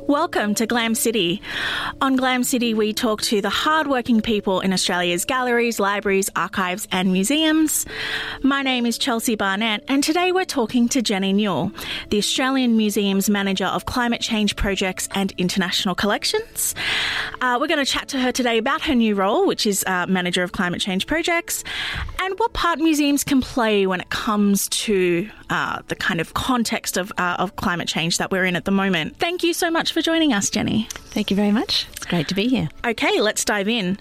Welcome to Glam City. On Glam City, we talk to the hardworking people in Australia's galleries, libraries, archives and museums. My name is Chelsea Barnett, and today we're talking to Jenny Newell, the Australian Museum's Manager of Climate Change Projects and International Collections. We're going to chat to her today about her new role, which is Manager of Climate Change Projects, and what part museums can play when it comes to the kind of context of climate change that we're in at the moment. Thank you so much for joining us, Jenny. Thank you very much. It's great to be here. Okay, let's dive in.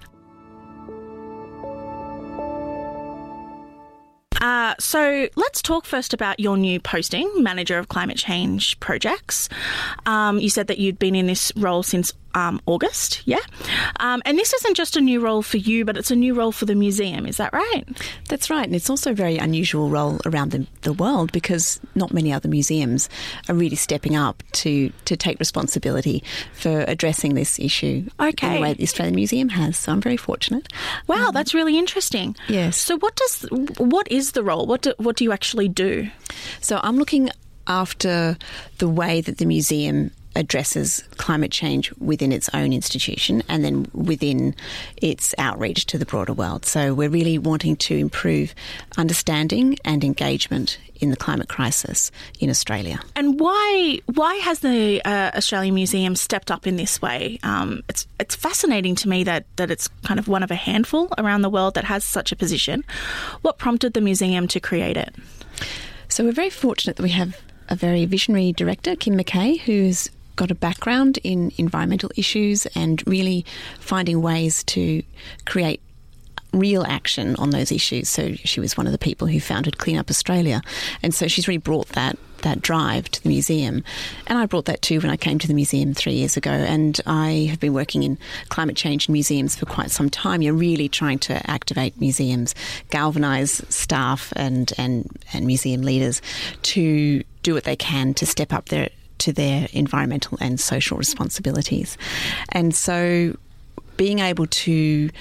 So let's talk first about your new posting, Manager of Climate Change Projects. You said that you'd been in this role since August, yeah? And this isn't just a new role for you, but it's a new role for the museum. Is that right? That's right. And it's also a very unusual role around the world because not many other museums are really stepping up to take responsibility for addressing this issue in the way the Australian Museum has. So I'm very fortunate. Wow, that's really interesting. Yes. So what is the role? What do you actually do? So I'm looking after the way that the museum addresses climate change within its own institution and then within its outreach to the broader world. So we're really wanting to improve understanding and engagement in the climate crisis in Australia. And why has the Australian Museum stepped up in this way? It's fascinating to me that it's kind of one of a handful around the world that has such a position. What prompted the museum to create it? So we're very fortunate that we have a very visionary director, Kim McKay, who's got a background in environmental issues and really finding ways to create real action on those issues. So she was one of the people who founded Clean Up Australia. And so she's really brought that drive to the museum. And I brought that too when I came to the museum 3 years ago. And I have been working in climate change in museums for quite some time. You're really trying to activate museums, galvanise staff and museum leaders to do what they can to step up to their environmental and social responsibilities. And so being able to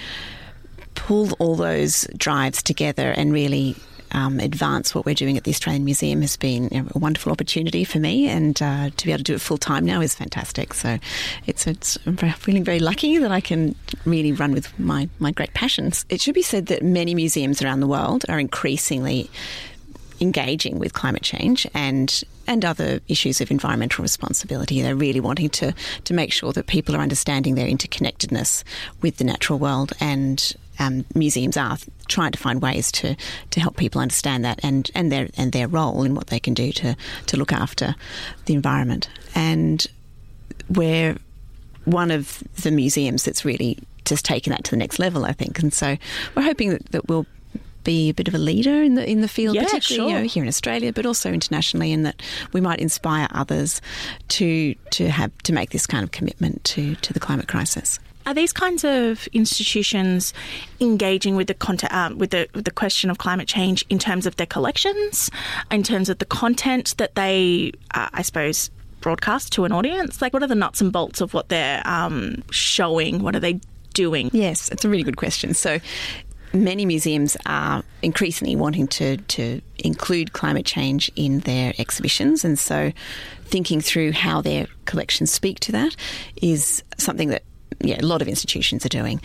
pull all those drives together and really advance what we're doing at the Australian Museum has been a wonderful opportunity for me, and to be able to do it full time now is fantastic. So I'm feeling very lucky that I can really run with my great passions. It should be said that many museums around the world are increasingly engaging with climate change and other issues of environmental responsibility. They're really wanting to make sure that people are understanding their interconnectedness with the natural world, and museums are trying to find ways to help people understand that and their role in what they can do to look after the environment. And we're one of the museums that's really just taken that to the next level, I think. And so we're hoping that we'll be a bit of a leader in the field, particularly here in Australia, but also internationally, and that we might inspire others to make this kind of commitment to the climate crisis. Are these kinds of institutions engaging with the question of climate change in terms of their collections, in terms of the content that they, I suppose, broadcast to an audience? Like, what are the nuts and bolts of what they're showing? What are they doing? Yes, it's a really good question. So many museums are increasingly wanting to include climate change in their exhibitions, and so thinking through how their collections speak to that is something that a lot of institutions are doing.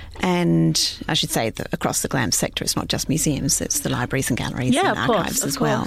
And I should say that across the GLAM sector, it's not just museums, it's the libraries and galleries and archives as well.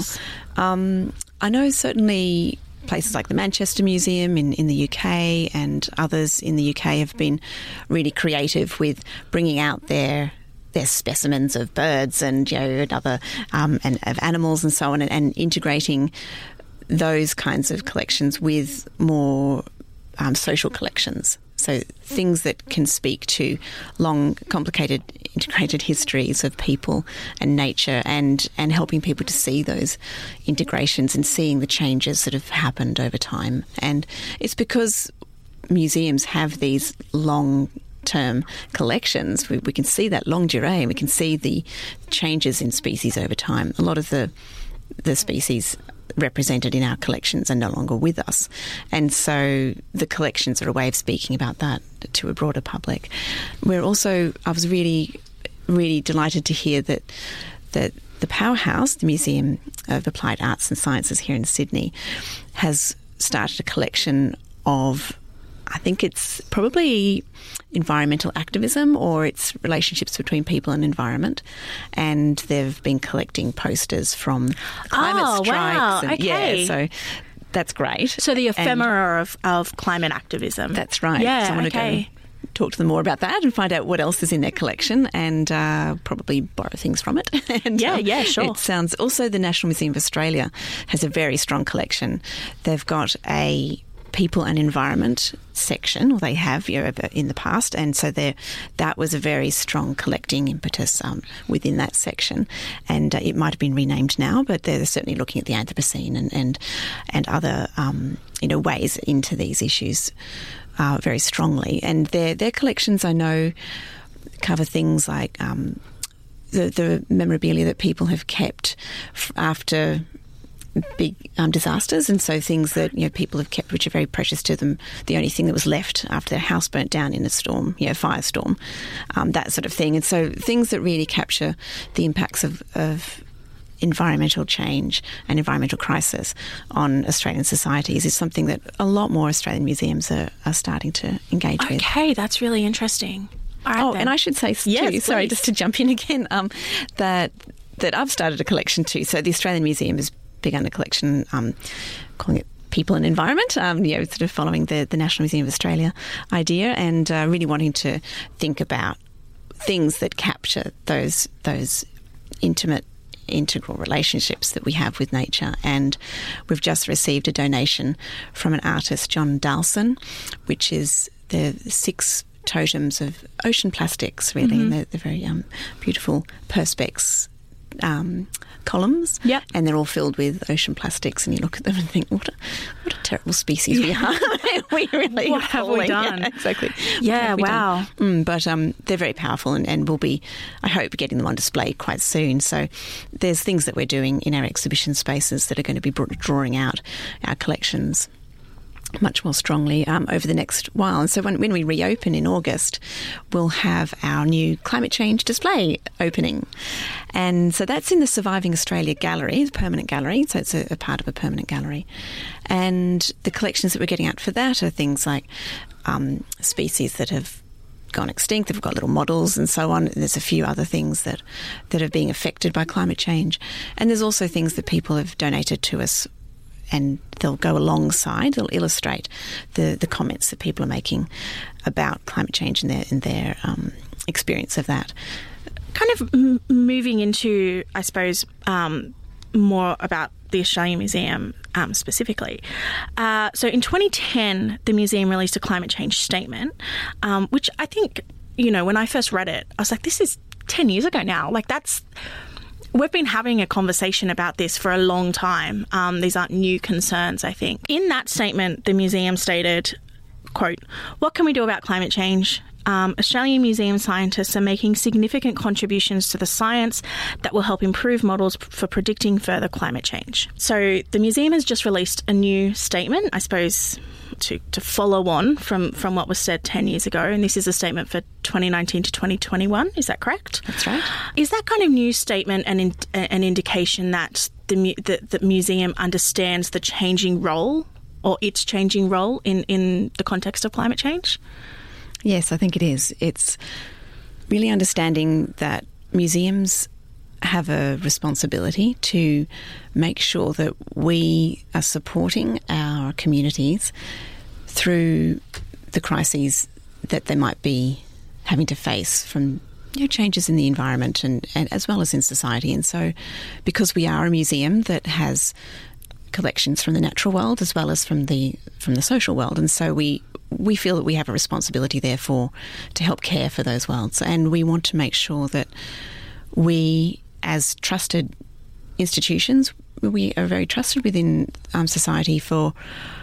I know certainly places like the Manchester Museum in the UK and others in the UK have been really creative with bringing out their specimens of birds and other and of animals and so on, and integrating those kinds of collections with more social collections. So things that can speak to long, complicated, integrated histories of people and nature, and helping people to see those integrations and seeing the changes that have happened over time. And it's because museums have these long-term collections. We can see that longue durée, and we can see the changes in species over time. A lot of the species represented in our collections are no longer with us, and so the collections are a way of speaking about that to a broader public. I was really, really delighted to hear that the Powerhouse, the Museum of Applied Arts and Sciences here in Sydney, has started a collection of I think it's probably environmental activism, or it's relationships between people and environment. And they've been collecting posters from climate strikes. Wow. And, okay. Yeah, so that's great. So the ephemera of climate activism. That's right. Yeah, so I want to go talk to them more about that and find out what else is in their collection, and probably borrow things from it. And, sure. It sounds also the National Museum of Australia has a very strong collection. They've got a people and environment section, or they have in the past, and so that was a very strong collecting impetus within that section, and it might have been renamed now, but they're certainly looking at the Anthropocene and other ways into these issues very strongly. And their collections, I know, cover things like the memorabilia that people have kept after big disasters, and so things that people have kept which are very precious to them. The only thing that was left after their house burnt down in a storm, firestorm, that sort of thing. And so things that really capture the impacts of environmental change and environmental crisis on Australian societies is something that a lot more Australian museums are starting to engage with. Okay, that's really interesting. All right, and I should say too, sorry, just to jump in again, that I've started a collection too. So the Australian Museum has begun a collection, calling it People and Environment, sort of following the National Museum of Australia idea, and really wanting to think about things that capture those integral relationships that we have with nature. And we've just received a donation from an artist, John Dalson, which is the 6 totems of ocean plastics, really, and they're very beautiful perspex columns, and they're all filled with ocean plastics, and you look at them and think, what a terrible species we are. We really what have we done? Yeah, exactly. Yeah, wow. But they're very powerful, and we'll be, I hope, getting them on display quite soon. So there's things that we're doing in our exhibition spaces that are going to be drawing out our collections much more strongly over the next while. And so when we reopen in August, we'll have our new climate change display opening. And so that's in the Surviving Australia Gallery, the permanent gallery, so it's a part of a permanent gallery. And the collections that we're getting out for that are things like species that have gone extinct. They've got little models and so on. There's a few other things that are being affected by climate change. And there's also things that people have donated to us, and they'll go alongside, they'll illustrate the comments that people are making about climate change and their experience of that. Kind of moving into, I suppose, more about the Australian Museum specifically. So in 2010, the museum released a climate change statement, which I think, when I first read it, I was like, this is 10 years ago now. Like, we've been having a conversation about this for a long time. These aren't new concerns, I think. In that statement, the museum stated, quote, "What can we do about climate change? Australian museum scientists are making significant contributions to the science that will help improve models for predicting further climate change." So the museum has just released a new statement, I suppose, to follow on from what was said 10 years ago. And this is a statement for 2019 to 2021. Is that correct? That's right. Is that kind of new statement an indication that the museum understands the changing role, or its changing role in the context of climate change? Yes, I think it is. It's really understanding that museums have a responsibility to make sure that we are supporting our communities through the crises that they might be having to face from changes in the environment and as well as in society. And so because we are a museum that has collections from the natural world as well as from the social world, and so we feel that we have a responsibility therefore to help care for those worlds, and we want to make sure that we, as trusted institutions, we are very trusted within society for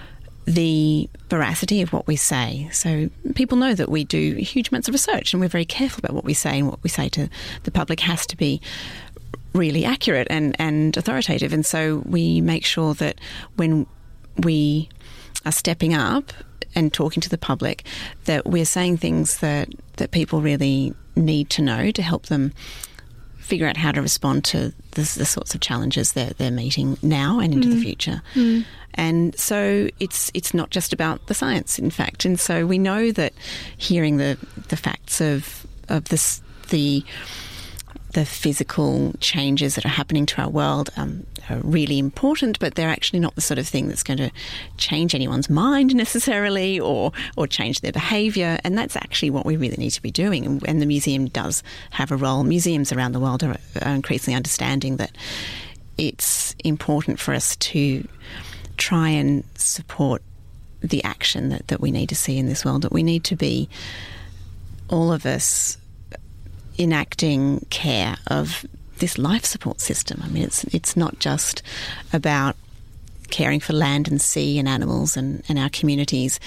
the veracity of what we say. So people know that we do huge amounts of research and we're very careful about what we say, and what we say to the public has to be really accurate and authoritative. And so we make sure that when we are stepping up and talking to the public, that we're saying things that people really need to know to help them figure out how to respond to the sorts of challenges they're meeting now and into the future. And so it's not just about the science, in fact. And so we know that hearing the facts of this, the physical changes that are happening to our world are really important, but they're actually not the sort of thing that's going to change anyone's mind necessarily or change their behaviour. And that's actually what we really need to be doing. And the museum does have a role. Museums around the world are increasingly understanding that it's important for us to try and support the action that we need to see in this world, that we need to be, all of us, enacting care of this life support system. I mean, it's not just about caring for land and sea and animals and our communities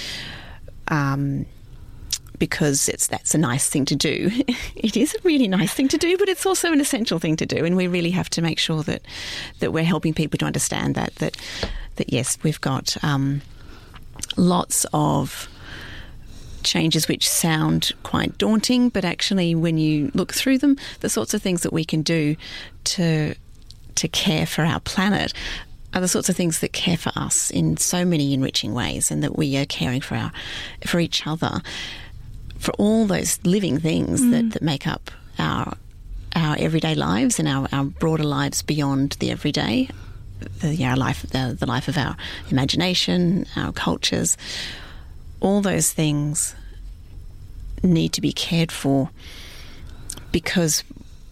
because that's a nice thing to do. It is a really nice thing to do, but it's also an essential thing to do, and we really have to make sure that we're helping people to understand that yes, we've got lots of changes which sound quite daunting, but actually when you look through them, the sorts of things that we can do to care for our planet are the sorts of things that care for us in so many enriching ways, and that we are caring for each other, for all those living things that make up our everyday lives and our broader lives beyond the everyday, the life of our imagination, our cultures. All those things need to be cared for because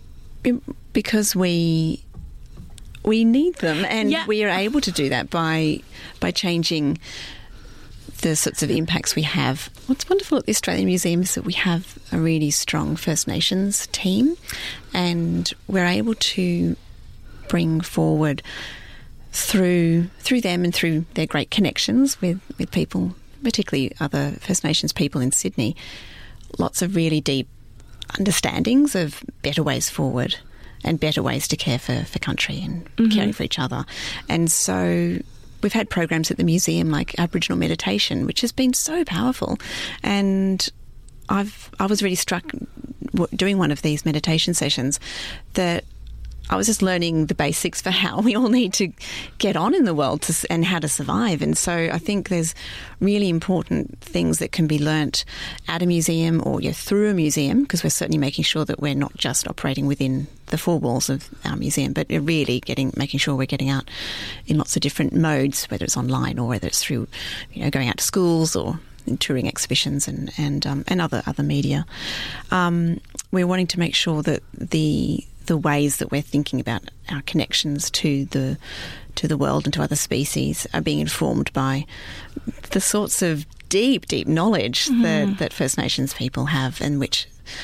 we need them, and we are able to do that by changing the sorts of impacts we have. What's wonderful at the Australian Museum is that we have a really strong First Nations team, and we're able to bring forward through them and through their great connections with people, particularly other First Nations people in Sydney, lots of really deep understandings of better ways forward and better ways to care for country and caring for each other. And so we've had programs at the museum like Aboriginal meditation, which has been so powerful. And I was really struck doing one of these meditation sessions that I was just learning the basics for how we all need to get on in the world and how to survive. And so I think there's really important things that can be learnt at a museum or through a museum, because we're certainly making sure that we're not just operating within the four walls of our museum, but really making sure we're getting out in lots of different modes, whether it's online or whether it's through going out to schools or touring exhibitions and other media. We're wanting to make sure that the ways that we're thinking about our connections to the world and to other species are being informed by the sorts of deep knowledge that First Nations people have, and which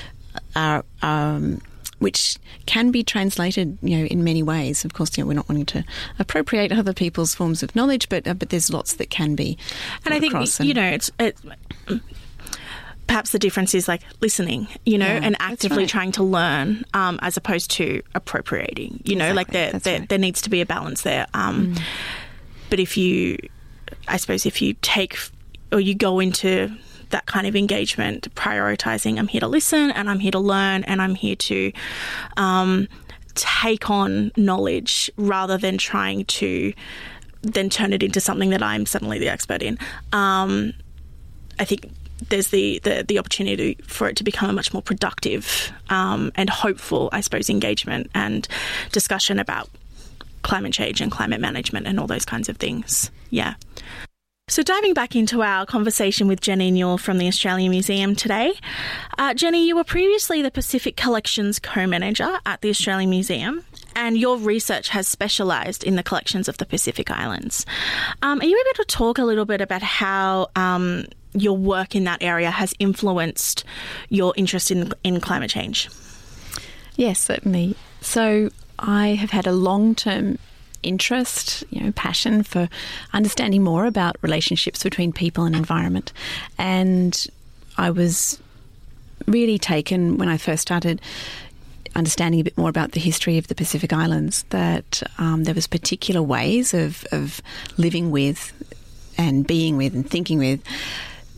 can be translated, in many ways. Of course, we're not wanting to appropriate other people's forms of knowledge, but there's lots that can be. And I think it's perhaps the difference is like listening, and actively trying to learn, as opposed to appropriating. There needs to be a balance there. But if you take or you go into that kind of engagement, prioritising, I'm here to listen and I'm here to learn and I'm here to take on knowledge rather than trying to then turn it into something that I'm suddenly the expert in. I think there's the opportunity for it to become a much more productive and hopeful, I suppose, engagement and discussion about climate change and climate management and all those kinds of things. Yeah. So diving back into our conversation with Jenny Newell from the Australian Museum today. Jenny, you were previously the Pacific Collections Co-Manager at the Australian Museum, and your research has specialised in the collections of the Pacific Islands. Are you able to talk a little bit about how your work in that area has influenced your interest in climate change? Yes, certainly. So I have had a long-term interest, passion for understanding more about relationships between people and environment. And I was really taken when I first started understanding a bit more about the history of the Pacific Islands, that there was particular ways of living with and being with and thinking with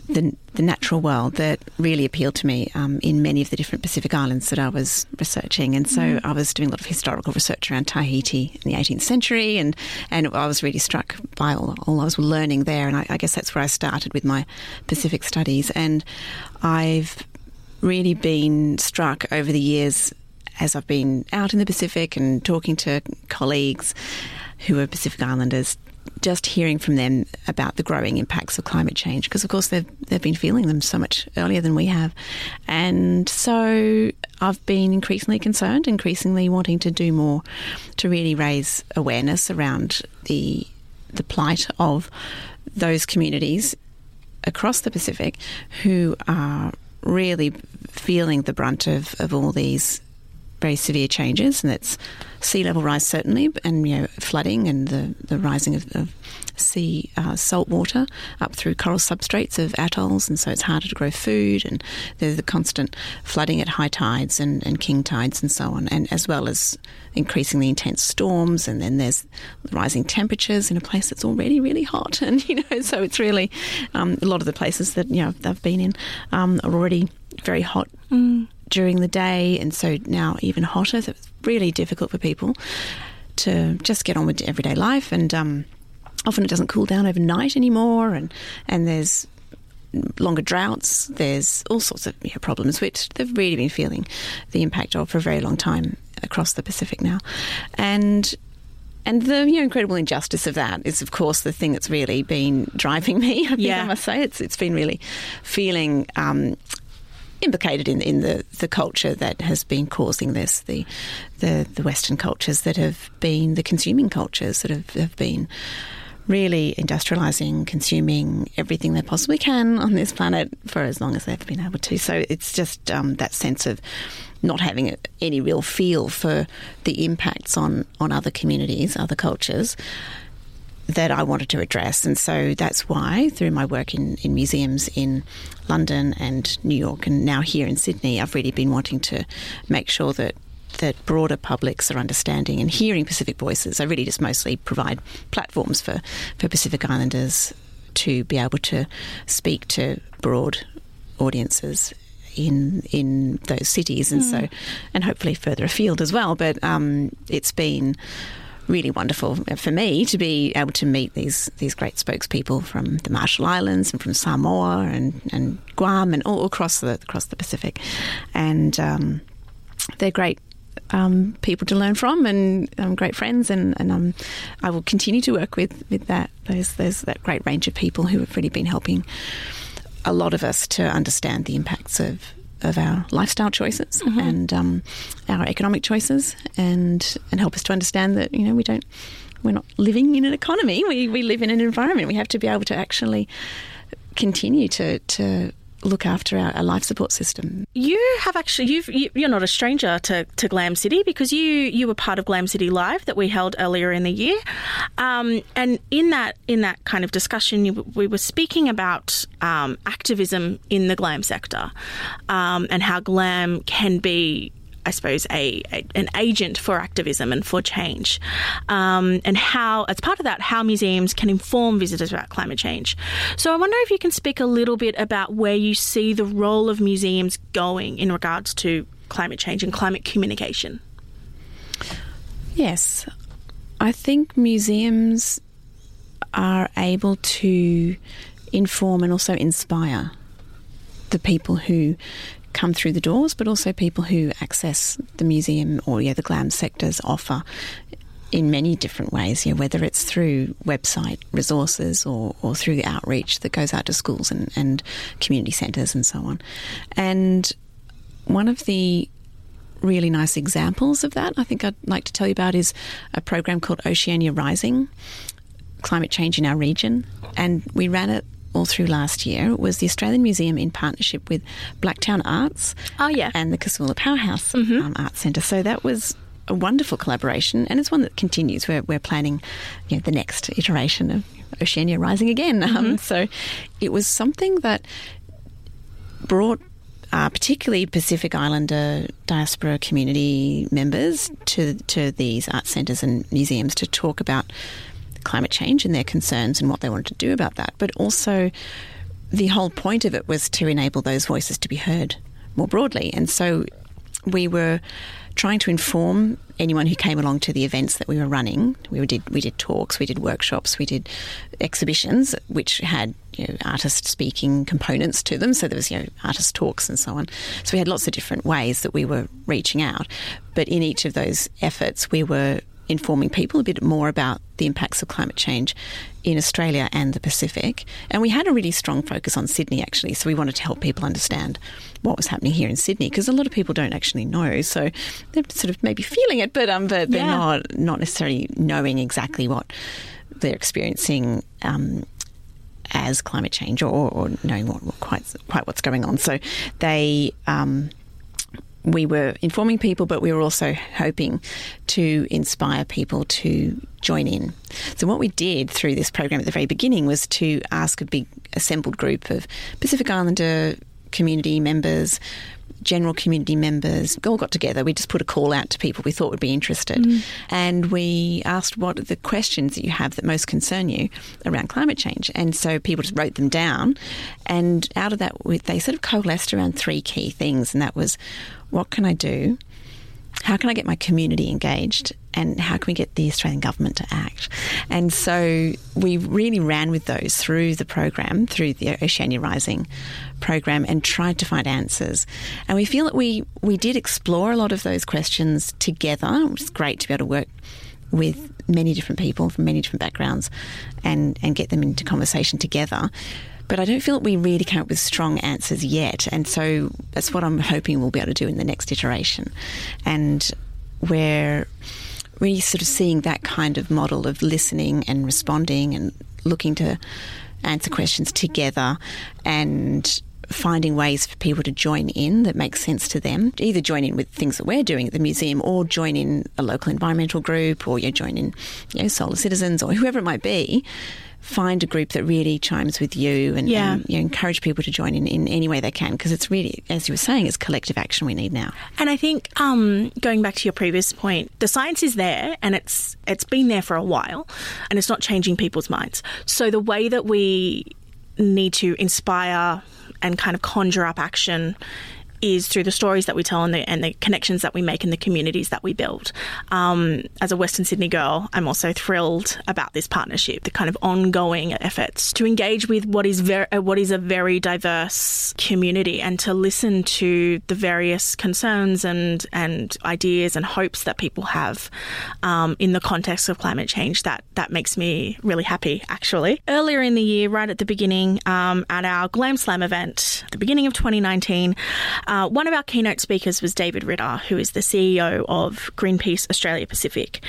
the natural world that really appealed to me in many of the different Pacific islands that I was researching. And so I was doing a lot of historical research around Tahiti in the 18th century, and I was really struck by all I was learning there. And I guess that's where I started with my Pacific studies. And I've really been struck over the years as I've been out in the Pacific and talking to colleagues who are Pacific Islanders, just hearing from them about the growing impacts of climate change, because of course they've been feeling them so much earlier than we have. And so I've been increasingly concerned, increasingly wanting to do more to really raise awareness around the plight of those communities across the Pacific who are really feeling the brunt of all these very severe changes, and that's sea level rise certainly, and flooding and the rising of sea salt water up through coral substrates of atolls, and so it's harder to grow food, and there's the constant flooding at high tides and king tides and so on, and as well as increasingly intense storms, and then there's rising temperatures in a place that's already really hot, and so it's really a lot of the places that I've been in are already very hot during the day, and so now even hotter. So it's really difficult for people to just get on with everyday life, and often it doesn't cool down overnight anymore, and there's longer droughts. There's all sorts of problems which they've really been feeling the impact of for a very long time across the Pacific now, and the incredible injustice of that is, of course, the thing that's really been driving me. I think I must say it's been really feeling implicated in the culture that has been causing this, the Western cultures that have been the consuming cultures that have been really industrialising, consuming everything they possibly can on this planet for as long as they've been able to. So it's just that sense of not having any real feel for the impacts on other communities, other cultures, that I wanted to address. And so that's why, through my work in museums in London and New York and now here in Sydney, I've really been wanting to make sure that broader publics are understanding and hearing Pacific voices. I really just mostly provide platforms for Pacific Islanders to be able to speak to broad audiences in those cities, and so, and hopefully further afield as well. But it's been really wonderful for me to be able to meet these great spokespeople from the Marshall Islands and from Samoa and Guam and all across the Pacific, and they're great people to learn from, and great friends, and I will continue to work with that. There's that great range of people who have really been helping a lot of us to understand the impacts of our lifestyle choices and our economic choices, and help us to understand that we're not living in an economy. We live in an environment. We have to be able to actually continue to look after our life support system. You have actually, you're not a stranger to Glam City, because you were part of Glam City Live that we held earlier in the year, and in that kind of discussion, we were speaking about activism in the glam sector, and how glam can be, I suppose, an agent for activism and for change, and how, as part of that, how museums can inform visitors about climate change. So I wonder if you can speak a little bit about where you see the role of museums going in regards to climate change and climate communication. Yes, I think museums are able to inform and also inspire the people who come through the doors, but also people who access the museum or the glam sector's offer in many different ways, whether it's through website resources or through the outreach that goes out to schools and community centres and so on. And one of the really nice examples of that I think I'd like to tell you about is a program called Oceania Rising, Climate Change in Our Region, and we ran it all through last year. It was the Australian Museum in partnership with Blacktown Arts and the Casula Powerhouse Arts Centre. So that was a wonderful collaboration, and it's one that continues. We're planning the next iteration of Oceania Rising again. So it was something that brought particularly Pacific Islander diaspora community members to these art centres and museums to talk about climate change and their concerns and what they wanted to do about that, but also the whole point of it was to enable those voices to be heard more broadly. And so we were trying to inform anyone who came along to the events that we were running. We did talks, we did workshops, we did exhibitions, which had artist speaking components to them. So there was artist talks and so on. So we had lots of different ways that we were reaching out. But in each of those efforts, we were informing people a bit more about the impacts of climate change in Australia and the Pacific. And we had a really strong focus on Sydney, actually. So we wanted to help people understand what was happening here in Sydney, because a lot of people don't actually know. So they're sort of maybe feeling it, but they're not necessarily knowing exactly what they're experiencing as climate change or knowing quite what's going on. So we were informing people, but we were also hoping to inspire people to join in. So what we did through this program at the very beginning was to ask a big assembled group of Pacific Islander community members, general community members, all got together. We just put a call out to people we thought would be interested. And we asked, what are the questions that you have that most concern you around climate change? And so people just wrote them down. And out of that, they sort of coalesced around 3 key things. And that was, what can I do? How can I get my community engaged? And how can we get the Australian government to act? And so we really ran with those through the program, through the Oceania Rising program, and tried to find answers. And we feel that we did explore a lot of those questions together. It was great to be able to work with many different people from many different backgrounds and get them into conversation together. But I don't feel that we really came up with strong answers yet. And so that's what I'm hoping we'll be able to do in the next iteration. And we're really sort of seeing that kind of model of listening and responding and looking to answer questions together and finding ways for people to join in that make sense to them. Either join in with things that we're doing at the museum or join in a local environmental group or join in Solar Citizens or whoever it might be. Find a group that really chimes with you and encourage people to join in any way they can, because it's really, as you were saying, it's collective action we need now. And I think going back to your previous point, the science is there and it's been there for a while and it's not changing people's minds. So the way that we need to inspire and kind of conjure up action is through the stories that we tell and the connections that we make in the communities that we build. As a Western Sydney girl, I'm also thrilled about this partnership, the kind of ongoing efforts to engage with what is a very diverse community and to listen to the various concerns and ideas and hopes that people have in the context of climate change. That makes me really happy, actually. Earlier in the year, right at the beginning, at our Glam Slam event, the beginning of 2019, one of our keynote speakers was David Ritter, who is the CEO of Greenpeace Australia Pacific.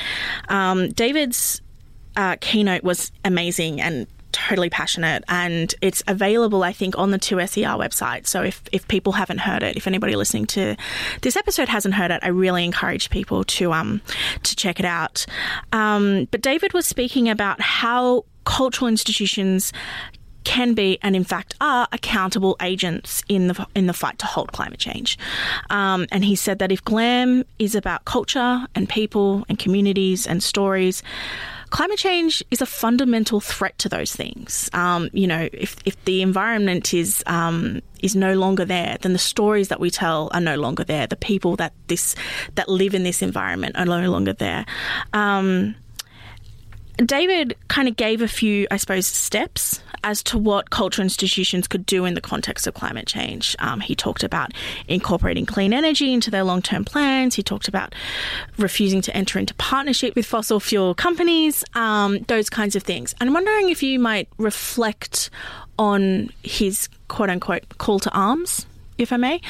David's keynote was amazing and totally passionate, and it's available, I think, on the 2SER website. So if people haven't heard it, if anybody listening to this episode hasn't heard it, I really encourage people to check it out. But David was speaking about how cultural institutions can be, and in fact are, accountable agents in the fight to halt climate change. And he said that if GLAM is about culture and people and communities and stories, climate change is a fundamental threat to those things. If the environment is no longer there, then the stories that we tell are no longer there. The people that live in this environment are no longer there. David kind of gave a few, I suppose, steps as to what cultural institutions could do in the context of climate change. He talked about incorporating clean energy into their long-term plans. He talked about refusing to enter into partnership with fossil fuel companies, those kinds of things. And I'm wondering if you might reflect on his quote-unquote call to arms, if I may.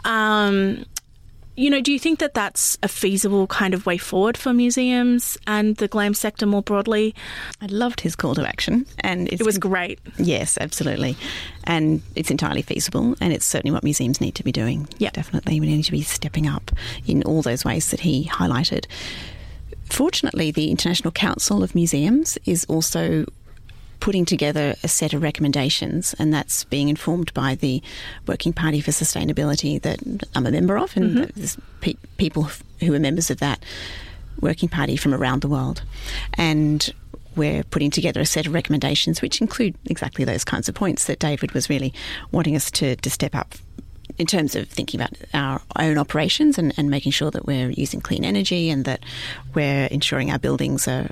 Do you think that that's a feasible kind of way forward for museums and the GLAM sector more broadly? I loved his call to action. And it was great. Yes, absolutely. And it's entirely feasible, and it's certainly what museums need to be doing. Yeah, definitely. We need to be stepping up in all those ways that he highlighted. Fortunately, the International Council of Museums is also putting together a set of recommendations, and that's being informed by the Working Party for Sustainability that I'm a member of, and there's people who are members of that Working Party from around the world. And we're putting together a set of recommendations which include exactly those kinds of points that David was really wanting us to step up in terms of thinking about our own operations and making sure that we're using clean energy and that we're ensuring our buildings are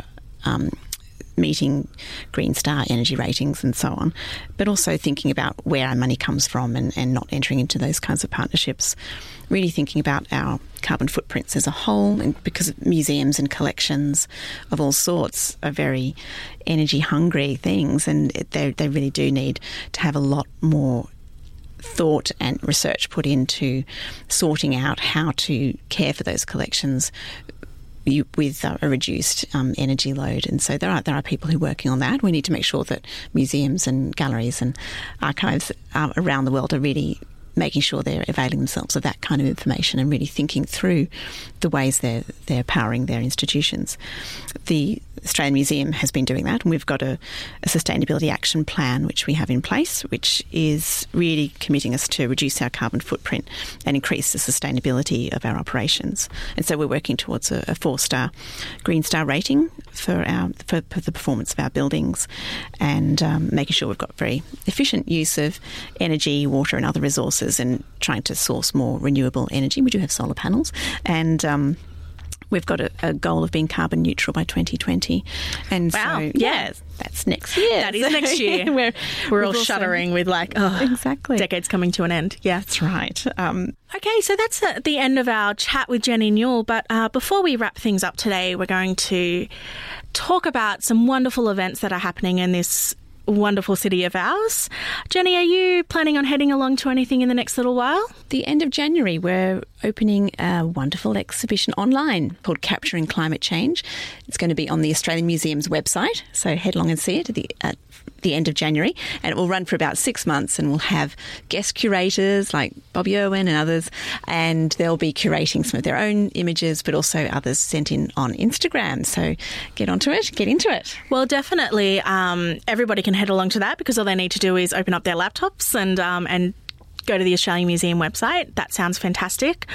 meeting Green Star energy ratings and so on, but also thinking about where our money comes from and not entering into those kinds of partnerships. Really thinking about our carbon footprints as a whole, and because museums and collections of all sorts are very energy hungry things, and they really do need to have a lot more thought and research put into sorting out how to care for those collections with a reduced energy load. And so there are people who are working on that. We need to make sure that museums and galleries and archives around the world are really making sure they're availing themselves of that kind of information and really thinking through the ways they're powering their institutions. The Australian Museum has been doing that, and we've got a sustainability action plan which we have in place, which is really committing us to reduce our carbon footprint and increase the sustainability of our operations. And so we're working towards a 4-star Green Star rating for the performance of our buildings, and making sure we've got very efficient use of energy, water and other resources, and trying to source more renewable energy. We do have solar panels, and we've got a goal of being carbon neutral by 2020. And wow. So, yes, that's next year. That is next year. we're all shuddering with exactly. Decades coming to an end. Yeah, that's right. Okay, so that's the end of our chat with Jenny Newell. But before we wrap things up today, we're going to talk about some wonderful events that are happening in this wonderful city of ours. Jenny, are you planning on heading along to anything in the next little while? The end of January, we're opening a wonderful exhibition online called Capturing Climate Change. It's going to be on the Australian Museum's website, so head along and see it at the end of January, and it will run for about 6 months, and we'll have guest curators like Bobby Irwin and others, and they'll be curating some of their own images, but also others sent in on Instagram. So get onto it, get into it. Well, definitely everybody can head along to that, because all they need to do is open up their laptops and go to the Australian Museum website. That sounds fantastic.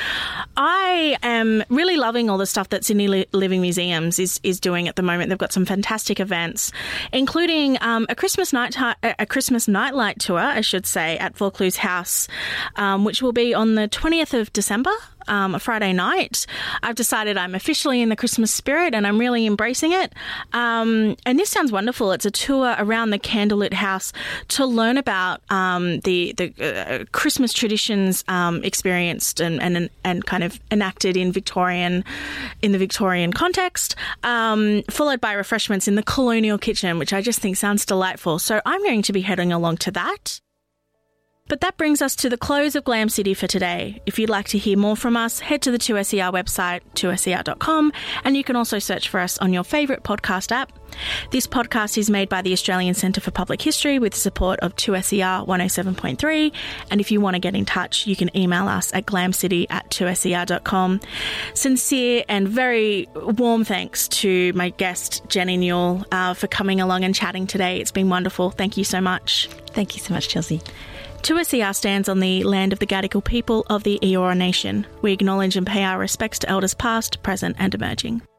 I am really loving all the stuff that Sydney Living Museums is doing at the moment. They've got some fantastic events, including a Christmas nightlight tour, I should say, at Vaucluse House, which will be on the 20th of December. A Friday night. I've decided I'm officially in the Christmas spirit and I'm really embracing it. And this sounds wonderful. It's a tour around the candlelit house to learn about the Christmas traditions experienced and kind of enacted in the Victorian context, followed by refreshments in the colonial kitchen, which I just think sounds delightful. So I'm going to be heading along to that. But that brings us to the close of Glam City for today. If you'd like to hear more from us, head to the 2SER website, 2ser.com, and you can also search for us on your favourite podcast app. This podcast is made by the Australian Centre for Public History with the support of 2SER 107.3, and if you want to get in touch, you can email us at glamcity@2ser.com. Sincere and very warm thanks to my guest, Jenny Newell, for coming along and chatting today. It's been wonderful. Thank you so much. Thank you so much, Chelsea. 2SER stands on the land of the Gadigal people of the Eora Nation. We acknowledge and pay our respects to elders past, present and emerging.